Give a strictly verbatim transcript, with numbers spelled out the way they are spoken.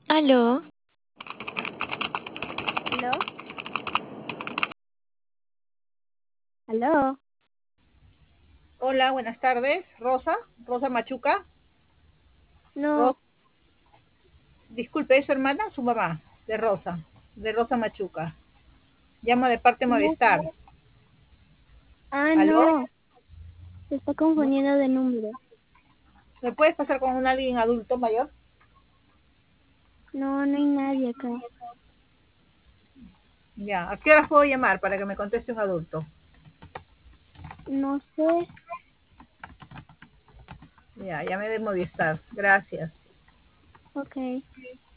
Aló, ¿Aló? ¿Aló? Hola, buenas tardes. Rosa, Rosa Machuca. No, Ros- Disculpe, ¿es su hermana o su mamá? De Rosa, de Rosa Machuca. Llamo de parte de no. Movistar. Ah, ¿Aló? no. Se está confundiendo de número. ¿Me puedes pasar con un alguien adulto mayor? No, no hay nadie acá. Ya, ¿a qué hora puedo llamar para que me conteste un adulto? No sé. Ya, llamé de Movistar. Gracias. Ok.